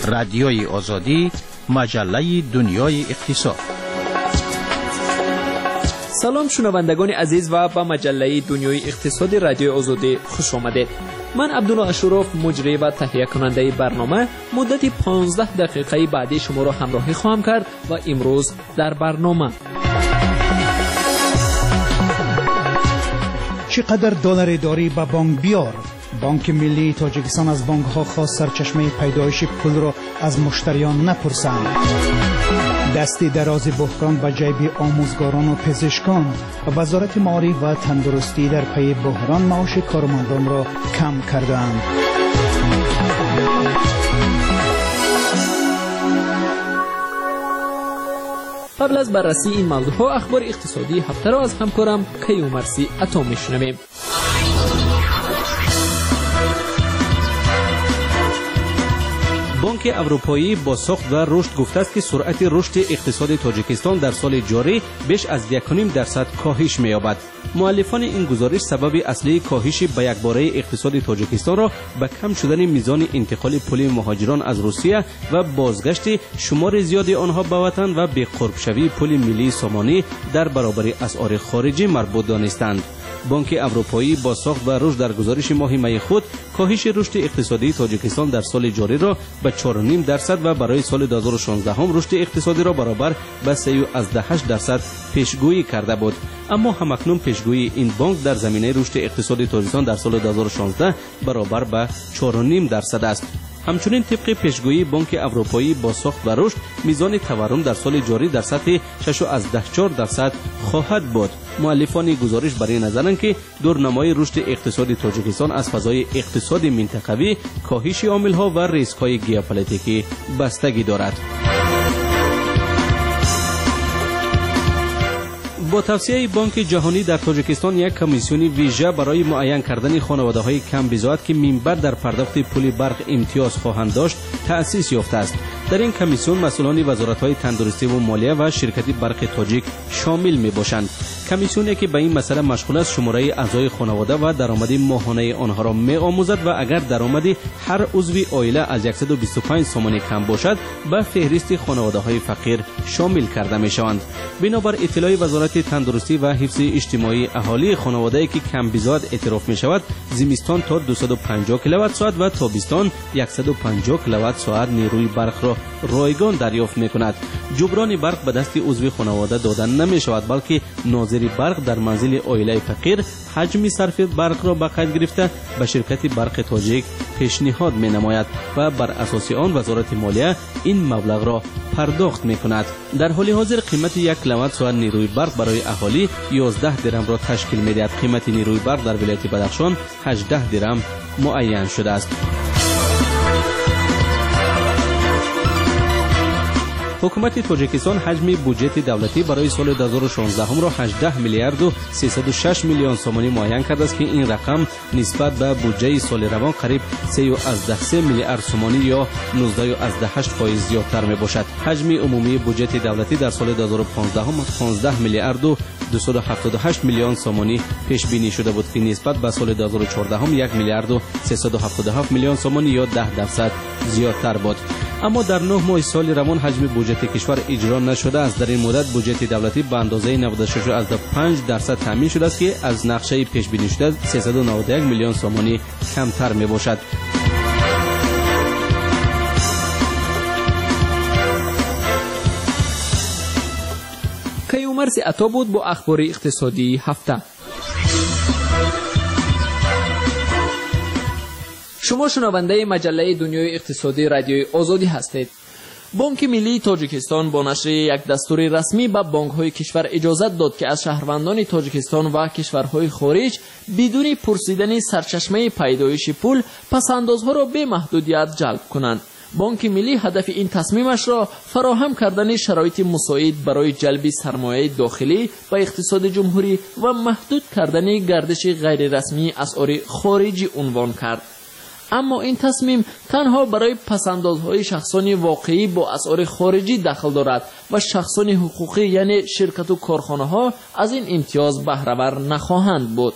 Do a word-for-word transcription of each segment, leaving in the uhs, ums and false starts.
رادیوی آزادی، مجله دنیای اقتصاد. سلام شنوندگان عزیز و به مجله دنیای اقتصاد رادیوی آزادی خوش آمدید. من عبدالله اشرف مجری و تهیه کننده برنامه مدت پانزده دقیقه بعدی شما را همراهی خواهم کرد و امروز در برنامه چقدر دلار داری به بانک بیار؟ بانک ملی تاجیکستان از بانک ها خواست سرچشمه پیدایش پول را از مشتریان نپرسند. دستی دراز بحران به جیب آموزگاران و پزشکان. وزارت معارف و تندرستی در پی بحران معاش کارمندان را کم کردند. قبل از بررسی این موضوع اخبار اقتصادی هفته را از همکارم کیومرثی عطا میشنویم. بانک اروپایی با ساخت و رشد گفته است که سرعت رشد اقتصاد تاجیکستان در سال جاری بیش از یک و نیم درصد کاهش می‌یابد. مؤلفان این گزارش سبب اصلی کاهش به یکباره اقتصاد تاجیکستان را به کم شدن میزان انتقال پول مهاجران از روسیه و بازگشت شمار زیادی آنها به وطن و به قرب شوی پول ملی سامانی در برابر اسعار خارجی مربوط دانستند. بانک اروپایی با ساخت و رشد در گزارش ماه می خود کاهش رشد اقتصادی تاجیکستان در سال جاری را به چهار و نیم درصد و برای سال دو هزار و شانزده هم رشد اقتصادی را برابر به سه و هشت درصد پیشگویی کرده بود. اما همکنون پیشگویی این بانک در زمینه رشد اقتصادی تاجیکستان در سال دو هزار و شانزده برابر به چهار و نیم درصد است. همچنین طبق پیشگویی بانک اروپایی با ساخت و رشد میزان تورم در سال جاری در سطح شش و چهار درصد خواهد بود. مؤلفان گزارش برای نظرند که دورنمای رشد اقتصادی تاجیکستان از فضای اقتصادی منطقوی، کاهش عامل‌ها و ریسک‌های ژئوپلیتیکی بستگی دارد. با توصیه بانک جهانی در تاجیکستان یک کمیسیون ویژه برای معین کردن خانواده‌های کم بضاعت که منبع در پرداخت پول برق امتیاز خواهند داشت تأسیس یافته است. در این کمیسیون مسئولان وزارت‌های تندرستی و مالیه و شرکت برق تاجیک شامل می‌باشند. کمیسیونی که به این مسئله مشغول است شماره اعضای خانواده و درآمد ماهانه آنها را می‌آموزد و اگر درآمد هر عضو عائله از صد و بیست و پنج سومانی کم باشد به فهرست خانواده‌های فقیر شامل کرده می‌شوند. بنابر اطلاع وزارت تندرستی و حفظ اجتماعی اهالی، خانواده‌ای که کم بضاعت اعتراف می‌شود زمستان تا دویست و پنجاه کیلووات ساعت و تابستان صد و پنجاه کیلووات ساعت نیروی برق را رایگان دریافت می‌کند. جبران برق به دست عضو خانواده دادن نمی‌شود، بلکه ناظر برق در منزل عائله فقیر حجم صرف برق را به قید گرفته به شرکت برق تاجیک پیشنهاد می‌نماید و بر اساس آن وزارت مالیه این مبلغ را پرداخت می‌کند. در حال حاضر قیمت یک کیلووات ساعت نیروی برق برای اهالی یازده درم را تشکیل می‌دهد. قیمت نیروی برق در ولایت بدخشان هجده درم معین شده است. حکومت تاجیکستان حجم بودجه دولتی برای سال دو هزار و شانزده هم را هجده میلیارد و سیصد و شش میلیون سومانی معین کرده است که این رقم نسبت به بودجه سال روان قریب سه و سه میلیارد سومانی یا نوزده و هشت فاصله زیادتر می باشد. حجم عمومی بودجه دولتی در سال دو هزار و پانزده هم پانزده میلیارد و دویست و هفتاد و هشت میلیون سومانی پیش بینی شده بود که نسبت به سال دو هزار و چهارده هم یک میلیارد و سیصد و هفتاد و هفت میلیون سومانی یا ده درصد زیادتر بود. اما در نه ماه سال روان حجم بودجه کشور اجرا نشده است. در این مدت بودجه دولتی به اندازه نود و شش و پنج درصد تامین شده است که از نقشه پیش بینی شده سیصد و نود و یک میلیون سومانی کمتر می باشد. کیومرثی عطا بود با اخبار اقتصادی هفته. شما شنونده مجله دنیای اقتصادی رادیوی آزادی هستید. بانک ملی تاجیکستان با نشر یک دستور رسمی به بانک‌های کشور اجازت داد که از شهروندان تاجیکستان و کشورهای خارج بدون پرسیدن سرچشمه پیدایش پول پس‌اندازها را به محدودیت جلب کنند. بانک ملی هدف این تصمیمش را فراهم کردن شرایط مساعد برای جلب سرمایه داخلی و اقتصاد جمهوری و محدود کردن گردش غیر رسمی اسعار خارجی عنوان کرد. اما این تصمیم تنها برای پسندازهای شخصانی واقعی با اسعار خارجی دخل دارد و شخصان حقوقی یعنی شرکت و کارخانه ها از این امتیاز بهره ور نخواهند بود.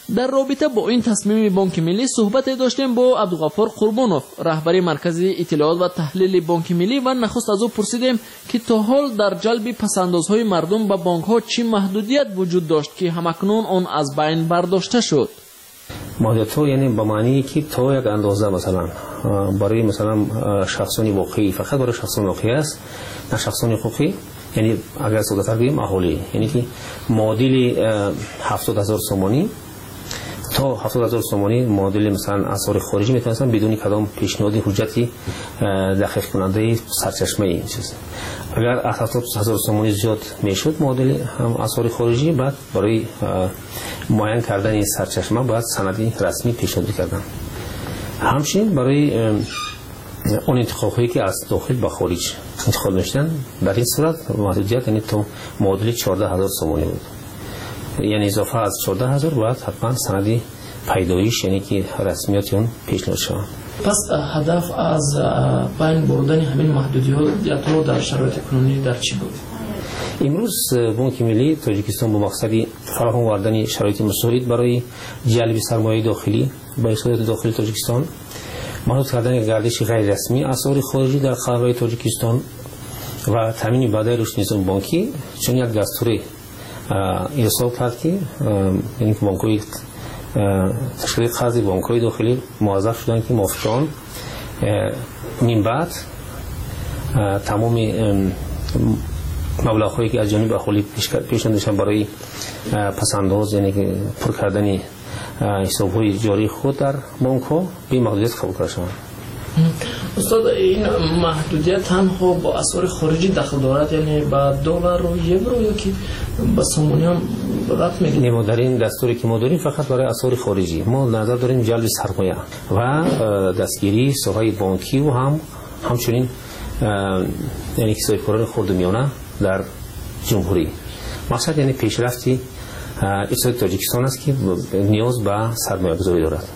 در رابطه با این تصمیم بانک ملی صحبت داشتیم با عبدالغفار قربانوف، رهبر مرکز اطلاعات و تحلیل بانک ملی، و نخست از او پرسیدیم که تا حال در جلب پسندازهای مردم به بانک ها چه محدودیت وجود داشت که همکنون آن از بین برداشته شد. محدودیت ها یعنی به معنی که تا یک اندازه مثلا برای مثلا شخصان واقعی، فقط برای شخصان واقعی است، نه شخصان حقوقی، یعنی اگر سوداتر بگیم اهالی، یعنی که معادل هفتاد هزار سومانی تا هفتاد هزار سومانی معادل مثلا اسعار خارجی میتونستن بدون کدام پیشنهاد حجتی دقیق کننده سرچشمه این چیز. اگر هفتاد هزار سومانی زیاد میشد معادل هم اسعار خارجی، بعد برای معین کردن این سرچشمه باید سندی رسمی پیشنهاد کردن. همچنین برای اون انتخاب هایی که از داخل به خارج انتخاب میشدن، در این صورت محدودیت یعنی تو معادل چهارده هزار سومانی بود، یعنی اضافه از چهارده هزار باید حتما سندی پیدایش یعنی که رسمیات اون پیشنهاد شود. پس هدف از بین بردن همین محدودیت ها در شرایط کنونی در چی بود؟ امروز بانک ملی تاجیکستان با مقصد فراهم آوردن شرایط مساعد برای جلب سرمایه داخلی به اقتصاد داخلی تاجیکستان، محدود کردن گردش غیر رسمی اسعار خارجی در خاور تاجیکستان و تامین بدای رشد نظام بانکی، چون یک دستور ارسال کرد که یعنی که بانک‌های تشکیل خاصی بانک‌های داخلی موظف شدن که موافقان من بعد تمام مبلغ‌هایی که از جانب اهالی پیشنهاد شدن برای پسنداز یعنی که پر کردن حساب‌های جاری خود در بانک‌ها به محدودیت قبول کرده شدند. استاد، این محدودیت تنها با اسعار خارجی دخل دارد، یعنی با دلار و یورو یا که با سومانی هم رفت میگیره؟ ما در این دستوری که ما داریم فقط برای اسعار خارجی، ما نظر داریم جلب سرمایه و دستگیری ساحه بانکی و هم همچنین یعنی کسای کاران خرد و میانه در جمهوری. مقصد یعنی پیشرفتی اقتصاد تاجیکستان است که نیاز به سرمایه گذاری دارد.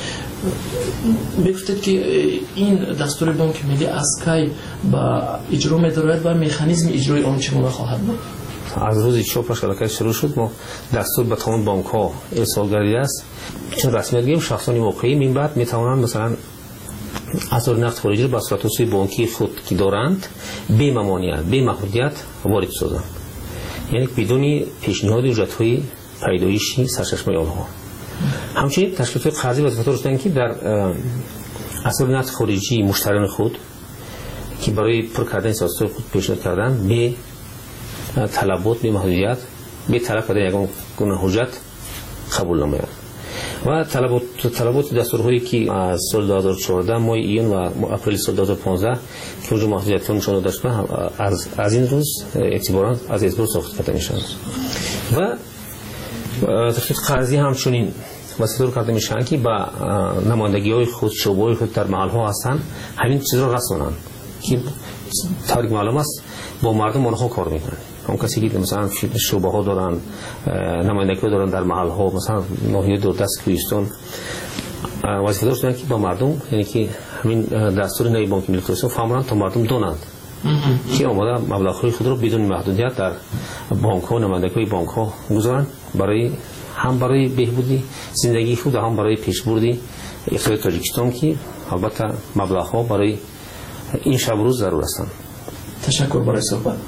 بگفتید که این دستور بانک ملی از کی با اجرا می‌دارد و مکانیزم اجرای آن چگونه خواهد بود؟ از روز چهارشنبه شبکه شروع شد، ما دستور به تمام بانک‌ها ارسال گردیده است، چون رسمیت گرفتیم شخصان واقعی من بعد می‌توانند مثلا اسعار نقد خارجی را به صورت‌های بانکی خود که دارند بی ممانعت بی محدودیت وارد سازند، یعنی بدون پیشنهاد اجرت‌های پیدایشی سرچشمه آنها. همچنین تشکیلات قرضی وظیفه داشتند که در اسعار نقد خارجی مشتریان خود که برای پر کردن سیاست خود پیشنهاد کردن به طلبات به محدودیت به طلب کردن یگان گونه حجت قبول نماید و طلبات طلبات دستورهایی که از سال دو هزار و چهارده ماه ایون و اپریل سال دو هزار و پانزده که اونجا محدودیت نشان داشت از از این روز اعتبارا از اعتبار ساخت کرده میشن و تشکیلات قرضی همچنین واسطه کرده میشن که با نمایندگی های خود شعبه‌های خود در محل ها هستند همین چیز را رسانند که طوری معلوم است با مردم آنها کار میکنند. اون کسی که مثلا شعبه ها دارن نمایندگی ها دارن در محل ها مثلا ناحیه دوردست کوهستان وظیفه داشتن که با مردم یعنی که همین دستور نوی بانک ملی تاجیکستان فهموندن تا مردم دونند که آماده مبلغ‌های خود را بدون محدودیت در بانک ها نمایندگی بانک ها گذارن برای هم برای بهبودی زندگی خود و هم برای پیشبردی اقتصاد تاجیکستان که البته مبلغ ها برای این شب روز ضرور هستند. تشکر برای صحبت.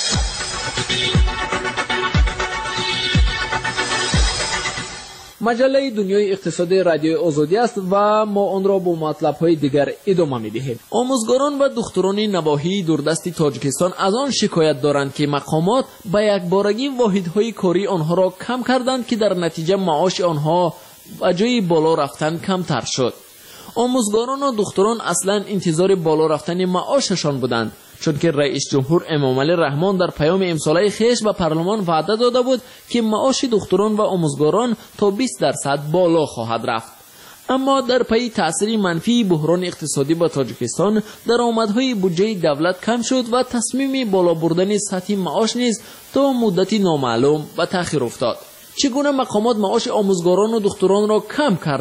مجله دنیای اقتصادی رادیوی آزادی است و ما آن را با مطلب‌های دیگر ادامه می‌دهیم. آموزگاران و دختران نواحی دوردست تاجیکستان از آن شکایت دارند که مقامات به یکبارگی واحدهای کاری آنها را کم کردند که در نتیجه معاش آنها به جای بالا رفتن کمتر شد. آموزگاران و دختران اصلا انتظار بالا رفتن معاششان بودند، چون که رئیس جمهور امامعلی رحمان در پیام امساله خیش به پارلمان وعده داده بود که معاش دختران و آموزگاران تا بیست درصد بالا خواهد رفت. اما در پی تأثیر منفی بحران اقتصادی با تاجیکستان درآمدهای بودجه دولت کم شد و تصمیم بالا بردن سطح معاش نیز تا مدتی نامعلوم به تأخیر افتاد. چگونه مقامات معاش آموزگاران و دختران را کم کردند؟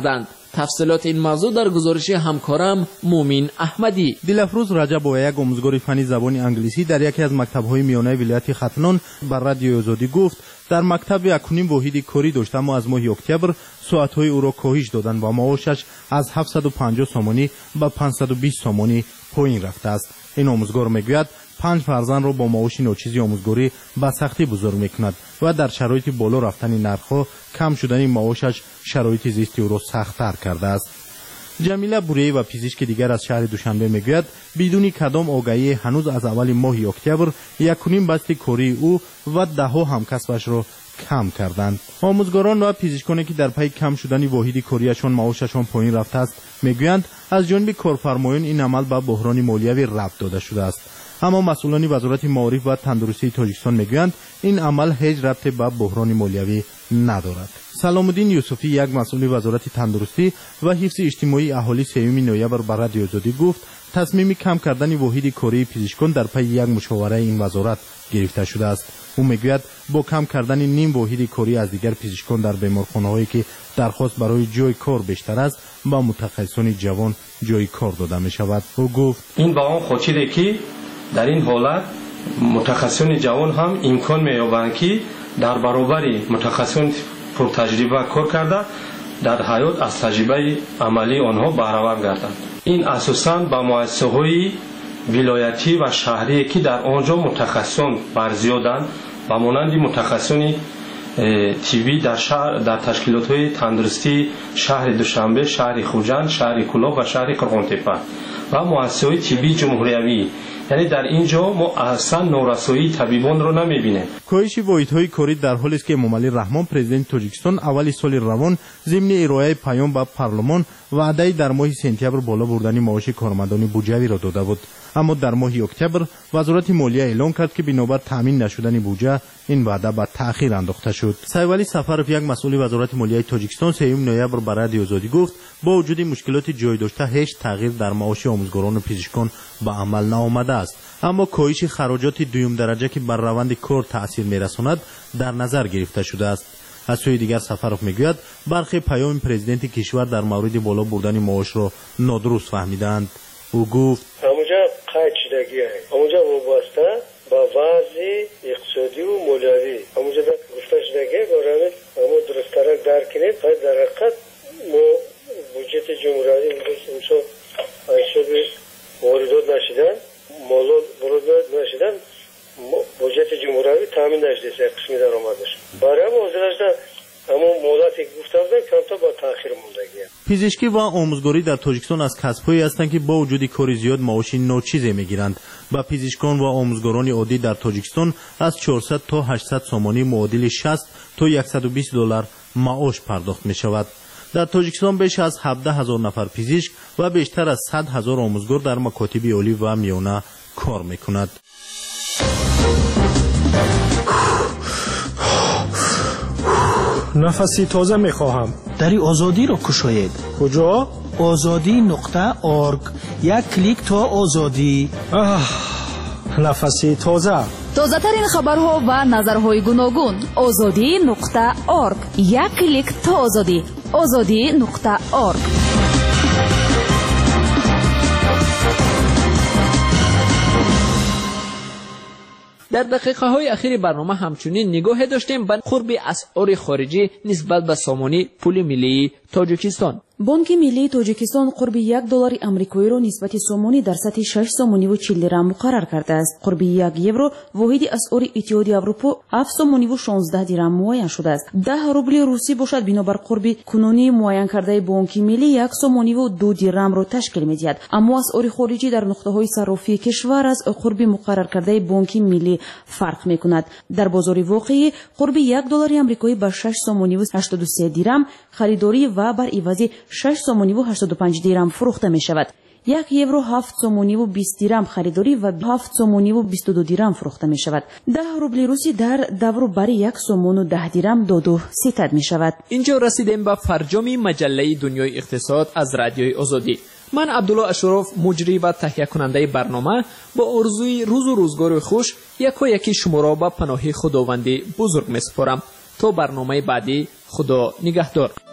تفصیلات این موضوع در گزارش همکارم مومین احمدی. دلافروز رجب و یک آموزگار فنی زبان انگلیسی در یکی از مکتب‌های میانه ولایت ختنان بر رادیو آزادی گفت در مکتب یکونیم واحد کاری داشت، اما از ماه اکتبر ساعت‌های او را کاهش دادند و معاشش از هفتصد و پنجاه سومانی به پانصد و بیست سومانی پایین رفته است. این آموزگار میگوید پنج فرزند را با معاش ناچیزی آموزگاری به سختی بزرگ میکند و در شرایط بالا رفتن نرخ‌ها کم شدن معاشش شرایط زیستی او را سخت‌تر کرده است. جمیله بوریایی و پزشک دیگر از شهر دوشنبه میگوید بدون کدام آگاهی هنوز از اول ماه اکتبر یکونیم بسته کاری او و دهها همکسبش را کم کردند. آموزگاران و پزشکانی که در پی کم شدن واحد کاریشان معاششان پایین رفته است میگویند از جانب کارفرمایان این عمل به بحران مالیوی ربط داده شده است. اما مسئولان وزارت معارف و تندرستی تاجیکستان میگویند این عمل هیچ ربطی به بحران مالیوی ندارد. سلام الدین یوسفی، یک مسئول وزارت تندرستی و حفظ اجتماعی اهالی سوم نوامبر بر رادیو آزادی گفت تصمیم کم کردن واحد کاری پزشکان در پی یک مشاوره این وزارت گرفته شده است. او میگوید با کم کردن نیم واحد کاری از دیگر پزشکان در بیمارخانه‌هایی که درخواست برای جای کار بیشتر است با متخصصان جوان جای کار داده می شود. او گفت این با آن خودشیده که در این حالت متخصصان جوان هم امکان می‌یابند که در برابر متخصصان پرتجربه کار کرده در حیات از تجربه عملی آنها بهره‌ور گردند. این اساساً با مؤسسه‌های ولایتی و شهری که در آنجا متخصصان برزیادند و مانند متخصصان تیوی در شهر در تشکیلات‌های تندرستی شهر دوشنبه، شهر خوجند، شهر کلاه و شهر قرغان‌تپه و مؤسسه‌های تیوی جمهوریوی، یعنی در اینجا ما اصلا نورسایی طبیبان رو نمیبینیم. کاهش واحدهای کاری در حالی است که امامعلی رحمان پرزیدنت تاجیکستان اول سال روان ضمن ارائه پیام به پارلمان وعده در ماه سپتامبر بالا بردن معاش کارمندان بودجه‌ای را داده بود، اما در ماه اکتبر وزارت مالیه اعلام کرد که بنابر تامین نشدن بودجه این وعده به تأخیر انداخته شد. سایوالی سفرف، یک مسئول وزارت مالیه تاجیکستان سوم نوامبر بر رادیو آزادی گفت با وجود مشکلات جای داشته هیچ تغییر در معاش آموزگاران و پزشکان به عمل نآمده است، اما کاهش خراجات دوم درجه که بر روند کار تأثیر می‌رساند در نظر گرفته شده است. از سوی دیگر سفرف میگوید برخی پیام پرزیدنت کشور در مورد بالا بردن معاش را نادرست فهمیدند. او گفت همونجا قید شدگی هست، همونجا وابسته با وضع اقتصادی و مالیوی همونجا گفته شدگی برای همون درست طرح درک کنید. قید در حقیقت ما بودجت جمهوری امسا حساب واردات نشدن، مالات واردات نشدن، بودجت جمهوری تامین نشده سه قسمی در آمدش. برای هم حاضرش اما مولاتی گفته بودن کم تا با تأخیر موندگی. پزشکی و آموزگاری در تاجیکستان از کسب‌هایی هستند که با وجود کاری زیاد معاش ناچیزی میگیرند. با پزشکان و آموزگاران عادی در تاجیکستان از چهارصد تا هشتصد سومانی معادل شصت تا صد و بیست دلار معاش پرداخت می شود. در تاجیکستان بیش از هفده هزار نفر پزشک و بیشتر از صد هزار آموزگار در مکاتب عالی و میانه کار میکند. نفسی تازه میخواهم. دری آزادی را کشاید. کجا؟ آزادی نقطه ارگ. یک کلیک تا آزادی. نفسی تازه. تازه ترین خبرها و نظرهای گوناگون. آزادی نقطه ارگ. یک کلیک تا آزادی. آزادی نقطه ارگ. در دقیقه های اخیر برنامه همچنین نگاه داشتیم به قرب اسعار خارجی نسبت به سامانه پول ملی تاجیکستان. بانک ملی تاجیکستان قرب یک دلار آمریکایی را نسبت سومانی در سطح شش سومانی و چهل درهم مقرر کرده است. قرب یک یورو واحد اسعار اتحادیه اروپا هفت سومانی و شانزده درهم معین شده است. ده روبل روسی باشد بنابر قرب کنونی معین کرده بانک ملی یک سومانی و دو درهم را تشکیل می‌دهد. اما اسعار خارجی در نقطه‌های صرافی کشور از قرب مقرر کرده بانک ملی فرق می‌کند. در بازار واقعی قرب یک دلار آمریکایی به شش سومانی و هشتاد و سه درهم خریداری و بر عوض شش سومانی و هشتاد و پنج درهم فروخته می شود. یک یورو هفت سومانی و بیست درهم خریداری و هفت سومانی و بیست و دو درهم فروخته می شود. ده روبل روسی در دورو برای یک سومون و ده درهم دو دو ستد می شود. اینجا رسیدیم به فرجام مجله دنیای اقتصاد از رادیوی آزادی. من عبدالله اشرف مجری و تهیه کننده برنامه با آرزوی روز و روزگار خوش یک و یکی شما را به پناه خداوند بزرگ می سپارم. تا برنامه بعدی، خدا نگهدار.